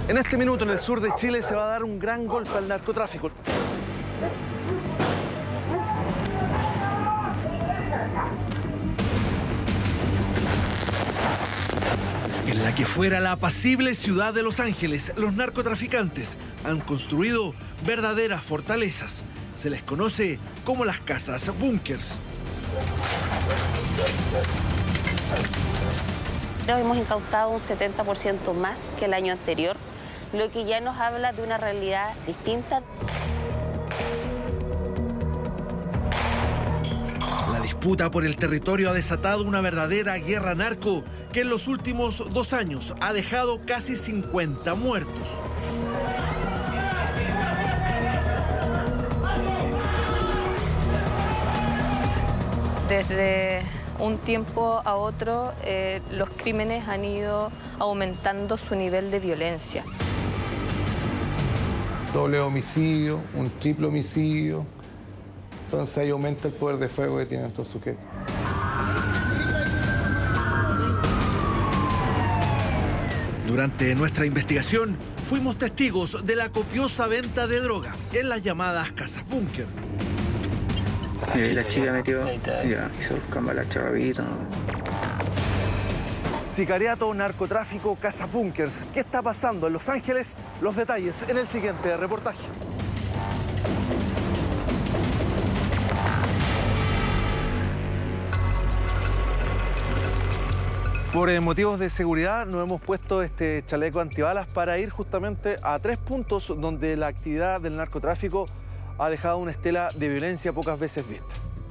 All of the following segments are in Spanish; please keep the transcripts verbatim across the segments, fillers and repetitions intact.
En este minuto, en el sur de Chile, se va a dar un gran golpe al narcotráfico. En la que fuera la apacible ciudad de Los Ángeles, los narcotraficantes han construido verdaderas fortalezas. Se les conoce como las casas búnkers. Hemos incautado un setenta por ciento más que el año anterior, lo que ya nos habla de una realidad distinta. La disputa por el territorio ha desatado una verdadera guerra narco que en los últimos dos años ha dejado casi cincuenta muertos. Desde un tiempo a otro, eh, los crímenes han ido aumentando su nivel de violencia. Doble homicidio, un triple homicidio. Entonces ahí aumenta el poder de fuego que tienen estos sujetos. Durante nuestra investigación, fuimos testigos de la copiosa venta de droga en las llamadas casas búnker. Y la chica metió, ya, hizo el cambalache rapidito. Sicariato, narcotráfico, casas búnkers. ¿Qué está pasando en Los Ángeles? Los detalles en el siguiente reportaje. Por eh, motivos de seguridad nos hemos puesto este chaleco antibalas para ir justamente a tres puntos donde la actividad del narcotráfico ha dejado una estela de violencia pocas veces vista.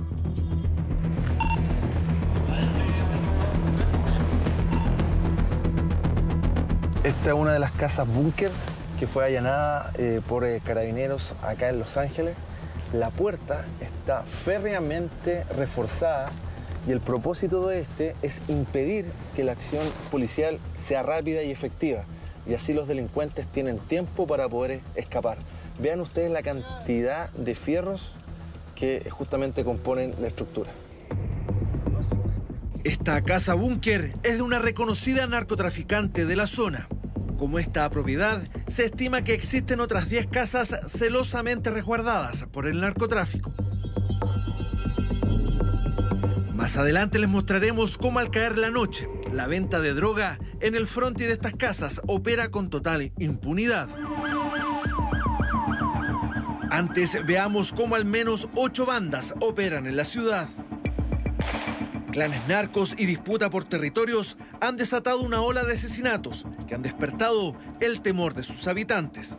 Esta es una de las casas búnker que fue allanada eh, por eh, carabineros acá en Los Ángeles. La puerta está férreamente reforzada y el propósito de este es impedir que la acción policial sea rápida y efectiva. Y así los delincuentes tienen tiempo para poder escapar. Vean ustedes la cantidad de fierros que justamente componen la estructura. Esta casa búnker es de una reconocida narcotraficante de la zona. Como esta propiedad, se estima que existen otras diez casas celosamente resguardadas por el narcotráfico. Más adelante les mostraremos cómo al caer la noche, la venta de droga en el frontis de estas casas opera con total impunidad. Antes veamos cómo al menos ocho bandas operan en la ciudad. Clanes narcos y disputa por territorios han desatado una ola de asesinatos que han despertado el temor de sus habitantes.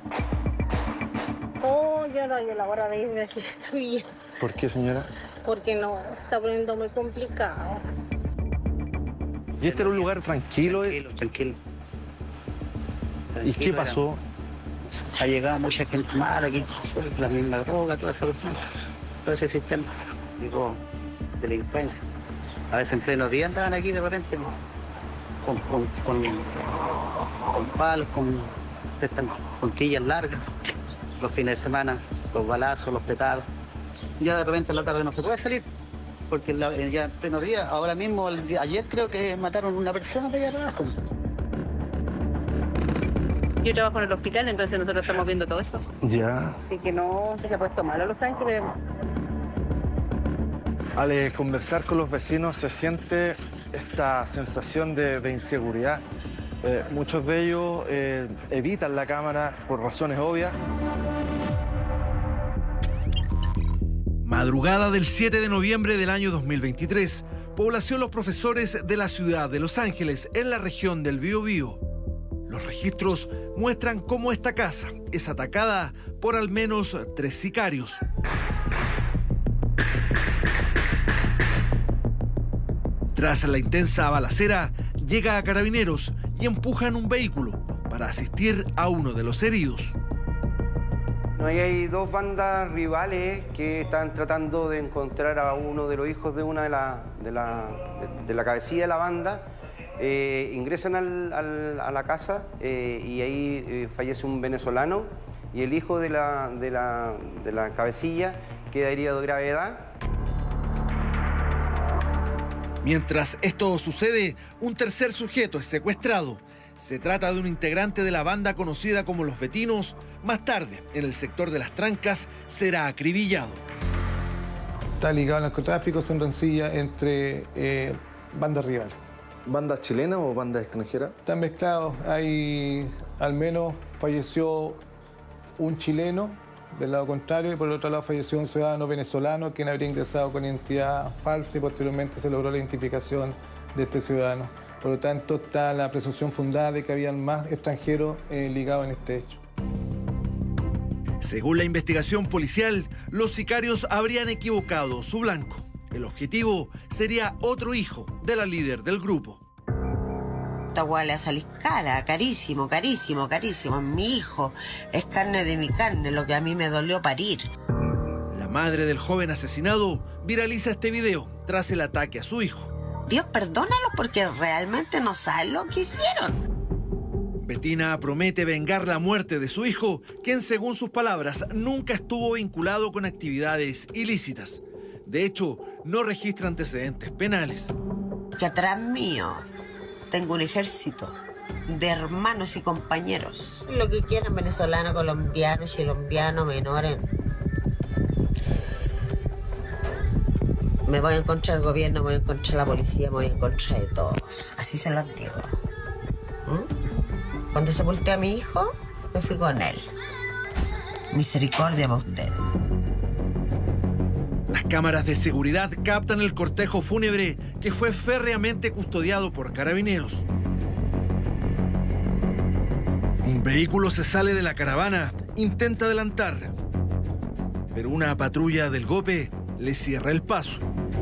Oh, ya no hay la hora de irme de aquí todavía. ¿Por qué, señora? Porque no, está poniendo muy complicado. ¿Y este era un lugar tranquilo? Tranquilo, tranquilo. ¿Y qué pasó? Ha llegado mucha gente mala aquí, la misma droga, toda esa cuestión, todo ese sistema, digo, delincuencia. A veces en plenos días andaban aquí de repente con, con, con, con palos, con estas puntillas largas, los fines de semana, los balazos, los petardos. Ya de repente en la tarde no se puede salir, porque la, ya en plenos días, ahora mismo, el, ayer creo que mataron a una persona para allá abajo. Yo trabajo en el hospital, entonces nosotros estamos viendo todo eso. Ya. Así que no se ha puesto malo Los Ángeles. Al eh, conversar con los vecinos se siente esta sensación de, de inseguridad. Eh, muchos de ellos eh, evitan la cámara por razones obvias. Madrugada del siete de noviembre del año dos mil veintitrés, población Los Profesores de la ciudad de Los Ángeles, en la región del Biobío. Los registros muestran cómo esta casa es atacada por al menos tres sicarios. Tras la intensa balacera, llega a Carabineros y empujan un vehículo para asistir a uno de los heridos. No, ahí hay dos bandas rivales que están tratando de encontrar a uno de los hijos de una de la, de la, de, de la cabecilla de la banda. Eh, ingresan al, al, a la casa eh, y ahí eh, fallece un venezolano y el hijo de la, de la, de la cabecilla queda herido de gravedad. Mientras esto sucede, un tercer sujeto es secuestrado. Se trata de un integrante de la banda conocida como Los Vecinos. Más tarde, en el sector de Las Trancas, será acribillado. Está ligado al narcotráfico, son rencillas entre eh, bandas rivales. ¿Bandas chilenas o bandas extranjeras? Están mezclados. Hay, al menos, falleció un chileno del lado contrario y por el otro lado falleció un ciudadano venezolano quien habría ingresado con identidad falsa y posteriormente se logró la identificación de este ciudadano. Por lo tanto, está la presunción fundada de que habían más extranjeros eh, ligados en este hecho. Según la investigación policial, los sicarios habrían equivocado su blanco. El objetivo sería otro hijo de la líder del grupo. Esta hueá le va a salir cara, carísimo, carísimo, carísimo. Es mi hijo, es carne de mi carne, lo que a mí me dolió parir. La madre del joven asesinado viraliza este video tras el ataque a su hijo. Dios, perdónalos porque realmente no saben lo que hicieron. Betina promete vengar la muerte de su hijo, quien según sus palabras nunca estuvo vinculado con actividades ilícitas. De hecho, no registra antecedentes penales. Que atrás mío tengo un ejército de hermanos y compañeros. Lo que quieran, venezolano, colombiano, chilombiano, menores. Me voy a encontrar el gobierno, me voy a encontrar la policía, me voy a encontrar de todos. Así se los digo. ¿Mm? Cuando sepulté a mi hijo, me fui con él. Misericordia para ustedes. Las cámaras de seguridad captan el cortejo fúnebre que fue férreamente custodiado por carabineros. Un vehículo se sale de la caravana, intenta adelantar, pero una patrulla del GOPE le cierra el paso.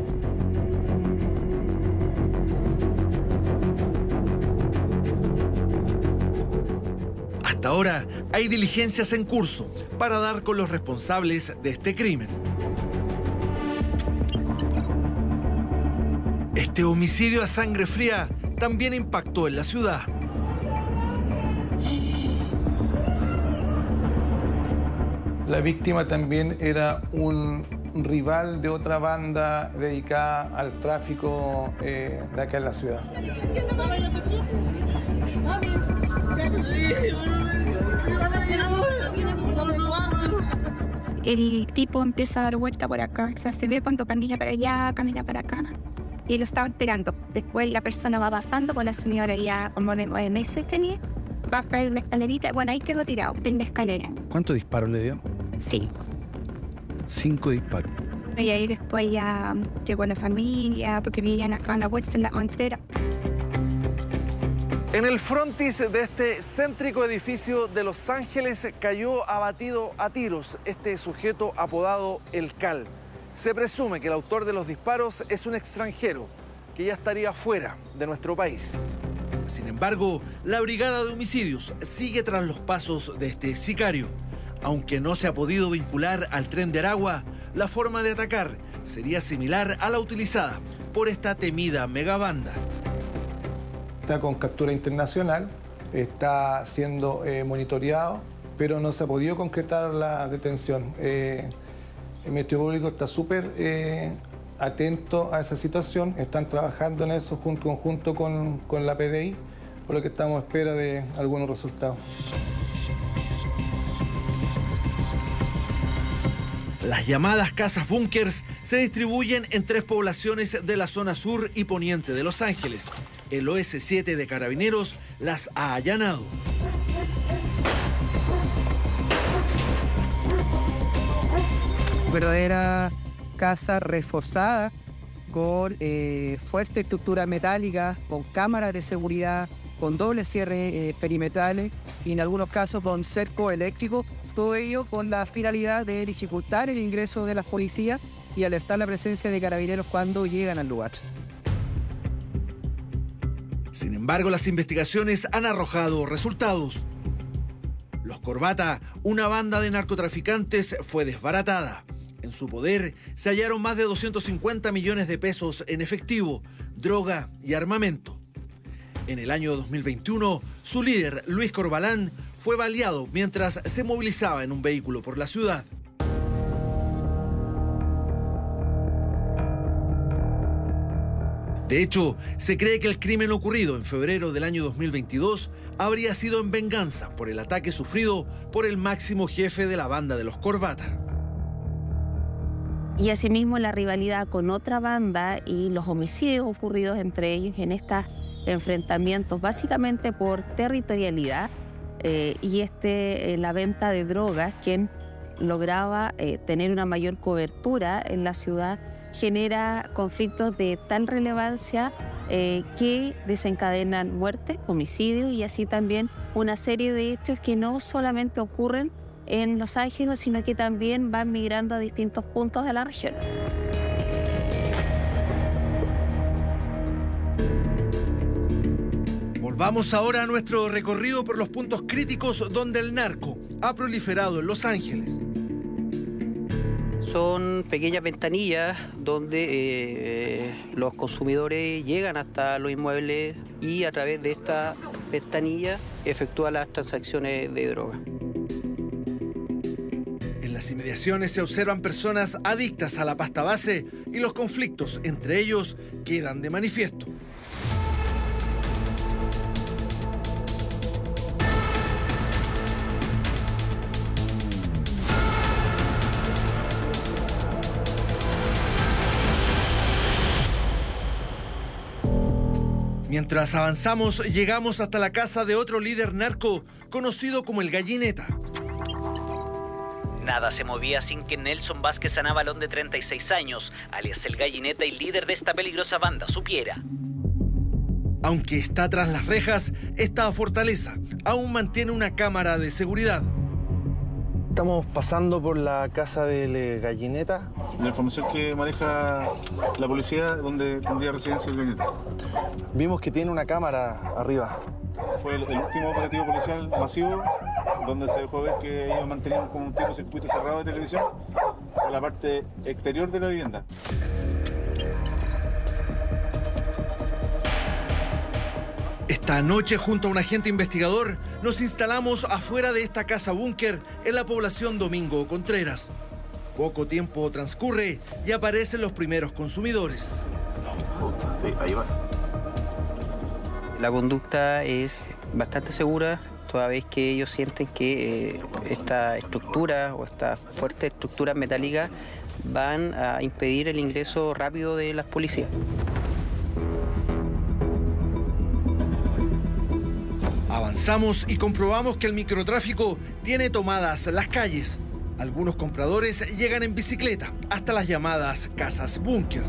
Hasta ahora hay diligencias en curso para dar con los responsables de este crimen. Este homicidio a sangre fría también impactó en la ciudad. La víctima también era un rival de otra banda dedicada al tráfico eh, de acá en la ciudad. El tipo empieza a dar vuelta por acá, o sea, se ve cuando camina para allá, camina para acá. Y lo estaba esperando. Después la persona va bajando, con la señora ya como de nueve meses tenía, baja en la escalerita, bueno, ahí quedó tirado en la escalera. ¿Cuántos disparos le dio? Cinco. Cinco disparos. Y ahí después ya llegó la familia, porque vivían acá en la vuelta en la montera. En el frontis de este céntrico edificio de Los Ángeles cayó abatido a tiros este sujeto apodado El Cal. Se presume que el autor de los disparos es un extranjero que ya estaría fuera de nuestro país. Sin embargo, la brigada de homicidios sigue tras los pasos de este sicario. Aunque no se ha podido vincular al Tren de Aragua, la forma de atacar sería similar a la utilizada por esta temida megabanda. Está con captura internacional, está siendo eh, monitoreado, pero no se ha podido concretar la detención. Eh, el Ministerio Público está súper eh, atento a esa situación, están trabajando en eso junto, conjunto con, con la P D I, por lo que estamos a espera de algunos resultados. Las llamadas casas búnkers se distribuyen en tres poblaciones de la zona sur y poniente de Los Ángeles. El O S siete de Carabineros las ha allanado. Verdadera casa reforzada con eh, fuerte estructura metálica, con cámaras de seguridad, con doble cierre eh, perimetrales y en algunos casos con cerco eléctrico. Todo ello con la finalidad de dificultar el ingreso de las policías y alertar la presencia de carabineros cuando llegan al lugar. Sin embargo, las investigaciones han arrojado resultados. Los Corbata, una banda de narcotraficantes, fue desbaratada. En su poder se hallaron más de doscientos cincuenta millones de pesos en efectivo, droga y armamento. En el año dos mil veintiuno, su líder, Luis Corbalán, fue baleado mientras se movilizaba en un vehículo por la ciudad. De hecho, se cree que el crimen ocurrido en febrero del año dos mil veintidós habría sido en venganza por el ataque sufrido por el máximo jefe de la banda de los Corbata. Y asimismo la rivalidad con otra banda y los homicidios ocurridos entre ellos en estos enfrentamientos, básicamente por territorialidad eh, y este, eh, la venta de drogas, quien lograba eh, tener una mayor cobertura en la ciudad, genera conflictos de tal relevancia eh, que desencadenan muertes, homicidios y así también una serie de hechos que no solamente ocurren en Los Ángeles, sino que también van migrando a distintos puntos de la región. Volvamos ahora a nuestro recorrido por los puntos críticos donde el narco ha proliferado en Los Ángeles. Son pequeñas ventanillas donde eh, los consumidores llegan hasta los inmuebles y a través de esta ventanilla efectúan las transacciones de droga. En las inmediaciones se observan personas adictas a la pasta base y los conflictos entre ellos quedan de manifiesto. Mientras avanzamos, llegamos hasta la casa de otro líder narco, conocido como el Gallineta. Nada se movía sin que Nelson Vázquez Anabalón, de treinta y seis años, alias el Gallineta y líder de esta peligrosa banda, supiera. Aunque está tras las rejas, esta fortaleza aún mantiene una cámara de seguridad. Estamos pasando por la casa del Gallineta. La información que maneja la policía, donde tendría residencia el Gallineta. Vimos que tiene una cámara arriba. Fue el, el último operativo policial masivo, donde se dejó ver que ellos mantenían como un tipo de circuito cerrado de televisión en la parte exterior de la vivienda. Esta noche, junto a un agente investigador, nos instalamos afuera de esta casa búnker en la población Domingo Contreras. Poco tiempo transcurre y aparecen los primeros consumidores. Sí, ahí va. La conducta es bastante segura, toda vez que ellos sienten que eh, esta estructura o esta fuerte estructura metálica van a impedir el ingreso rápido de las policías. Avanzamos y comprobamos que el microtráfico tiene tomadas las calles. Algunos compradores llegan en bicicleta hasta las llamadas casas búnker.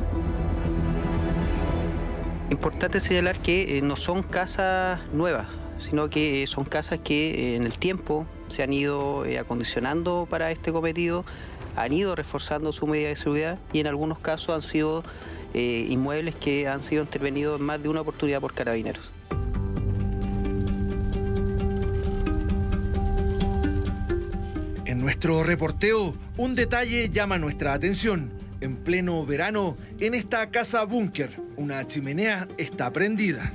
Importante señalar que eh, no son casas nuevas, sino que eh, son casas que eh, en el tiempo se han ido eh, acondicionando para este cometido, han ido reforzando su medida de seguridad y en algunos casos han sido eh, inmuebles que han sido intervenidos en más de una oportunidad por carabineros. En nuestro reporteo, un detalle llama nuestra atención. En pleno verano, en esta casa búnker, una chimenea está prendida.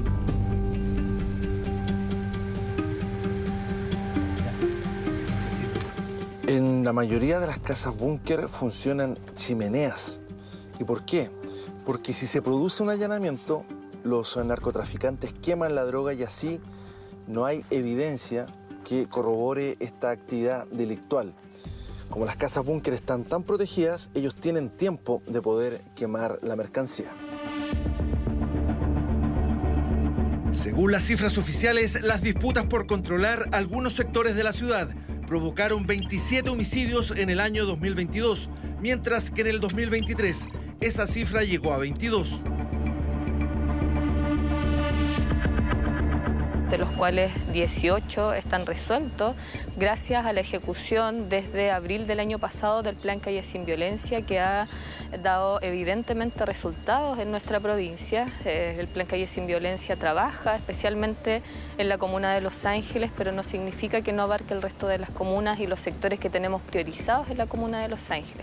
En la mayoría de las casas búnker funcionan chimeneas. ¿Y por qué? Porque si se produce un allanamiento, los narcotraficantes queman la droga y así no hay evidencia que corrobore esta actividad delictual. Como las casas búnker están tan protegidas, ellos tienen tiempo de poder quemar la mercancía. Según las cifras oficiales, las disputas por controlar algunos sectores de la ciudad provocaron veintisiete homicidios en el año dos mil veintidós, mientras que en el dos mil veintitrés esa cifra llegó a veintidós. De los cuales dieciocho están resueltos gracias a la ejecución desde abril del año pasado del Plan Calle Sin Violencia, que ha dado evidentemente resultados en nuestra provincia. Eh, el Plan Calle Sin Violencia trabaja especialmente en la comuna de Los Ángeles, pero no significa que no abarque el resto de las comunas y los sectores que tenemos priorizados en la comuna de Los Ángeles.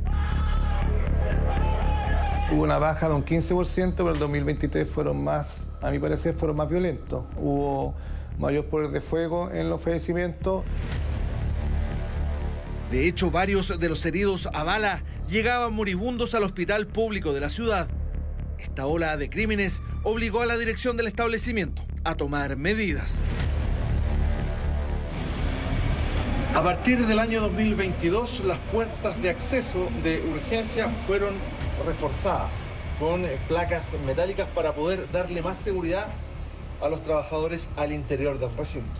Hubo una baja de un quince por ciento, pero el dos mil veintitrés fueron más, a mi parecer, fueron más violentos. Hubo mayor poder de fuego en los fallecimientos. De hecho, varios de los heridos a bala llegaban moribundos al hospital público de la ciudad. Esta ola de crímenes obligó a la dirección del establecimiento a tomar medidas. A partir del año dos mil veintidós, las puertas de acceso de urgencia fueron reforzadas con placas metálicas para poder darle más seguridad a los trabajadores al interior del recinto.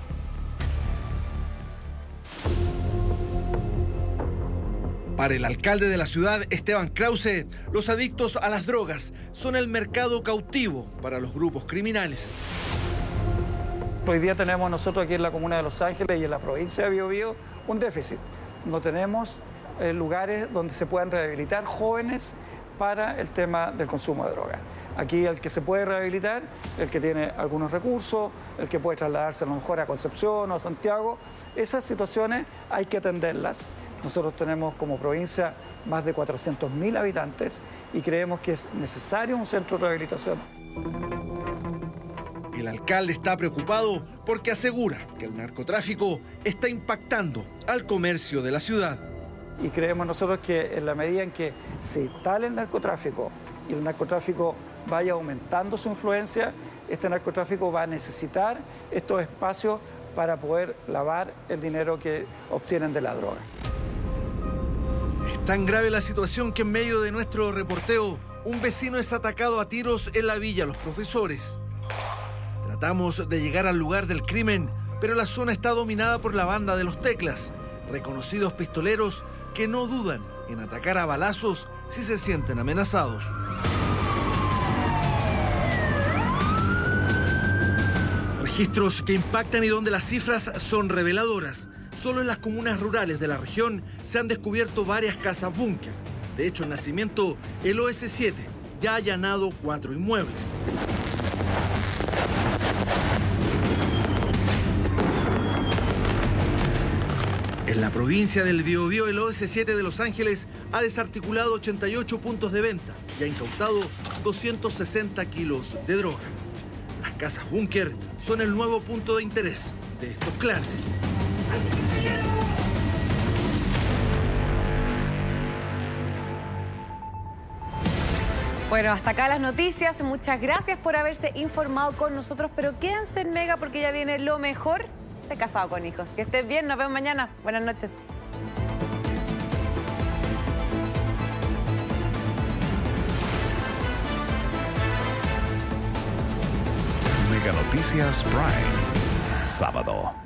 Para el alcalde de la ciudad, Esteban Krause, los adictos a las drogas son el mercado cautivo para los grupos criminales. Hoy día tenemos nosotros aquí en la comuna de Los Ángeles y en la provincia de Biobío un déficit. No tenemos eh, lugares donde se puedan rehabilitar jóvenes para el tema del consumo de drogas. Aquí el que se puede rehabilitar, el que tiene algunos recursos, el que puede trasladarse a lo mejor a Concepción o a Santiago, esas situaciones hay que atenderlas. Nosotros tenemos como provincia más de cuatrocientos mil habitantes y creemos que es necesario un centro de rehabilitación. El alcalde está preocupado porque asegura que el narcotráfico está impactando al comercio de la ciudad. Y creemos nosotros que en la medida en que se instale el narcotráfico y el narcotráfico vaya aumentando su influencia, este narcotráfico va a necesitar estos espacios para poder lavar el dinero que obtienen de la droga. Es tan grave la situación que en medio de nuestro reporteo, un vecino es atacado a tiros en la Villa Los Profesores. Tratamos de llegar al lugar del crimen, pero la zona está dominada por la banda de Los Teclas, reconocidos pistoleros que no dudan en atacar a balazos si se sienten amenazados. Registros que impactan y donde las cifras son reveladoras. Solo en las comunas rurales de la región se han descubierto varias casas búnker. De hecho, en Nacimiento, el O S siete ya ha allanado cuatro inmuebles. En la provincia del Biobío, el O S siete de Los Ángeles ha desarticulado ochenta y ocho puntos de venta y ha incautado doscientos sesenta kilos de droga. Las casas búnker son el nuevo punto de interés de estos clanes. Bueno, hasta acá las noticias. Muchas gracias por haberse informado con nosotros, pero quédense en Mega porque ya viene lo mejor de Casado con Hijos. Que estén bien, nos vemos mañana. Buenas noches. Mega Noticias Prime, sábado.